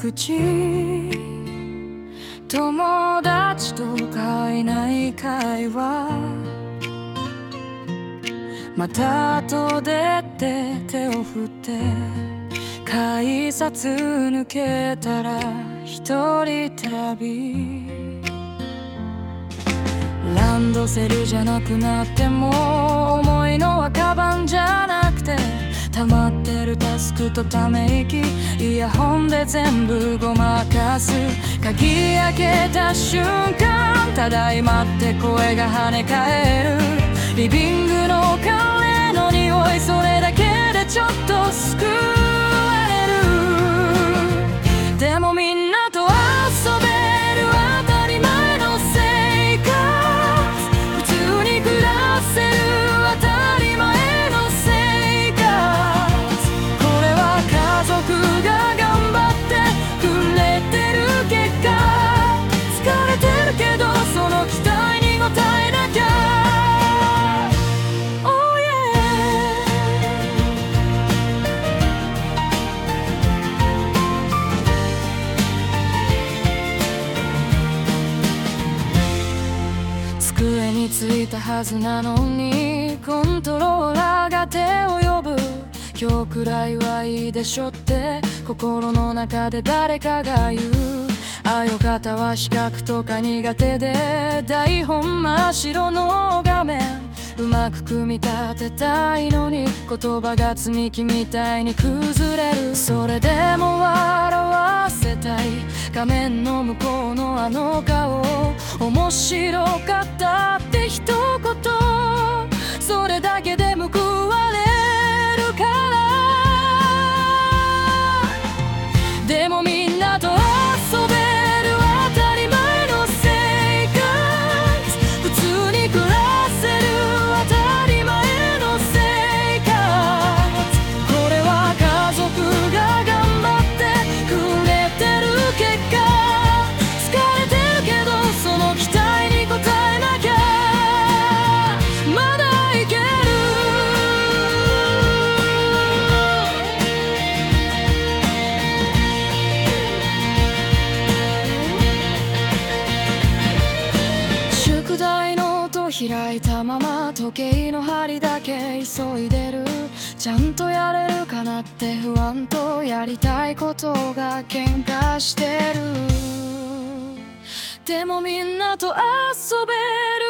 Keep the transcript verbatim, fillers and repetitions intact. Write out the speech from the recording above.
口、友達とかいない会話、また後でって手を振って改札抜けたら一人旅。ランドセルじゃなくなっても重いのはカバンじゃなくて溜まってるタスクとため息、イヤホンで全部ごまかす。鍵開けた瞬間ただいまって声が跳ね返る。リビングのカレーの匂い、それだけでちょっと救われる。でもみんなと遊べる当たり前の生活、普通に暮らせる当たり前の生活、これは家族が頑張ってくれてる結果。疲れてるけどその期待に応えなきゃ。机についたはずなのにコントローラーが手を呼ぶ。今日くらいはいいでしょって心の中で誰かが言う。あよかたは視覚とか苦手で台本真っ白の画面うまく組み立てたいのに言葉が積み木みたいに崩れる。それでも笑わせたい画面の向こうのあの顔、面白かったって一言、それだけで報われるから。でもみんなと遊べる当たり前の生活、普通に暮らせる当たり前の生活、これは家族が頑張ってくれてる結果。疲れてるけどその期待に応えなきゃ。まだいける。宿題ノート開いたまま時計の針だけ急いでる。ちゃんとやれるかなって不安とやりたいことが喧嘩してる。でもみんなと遊べる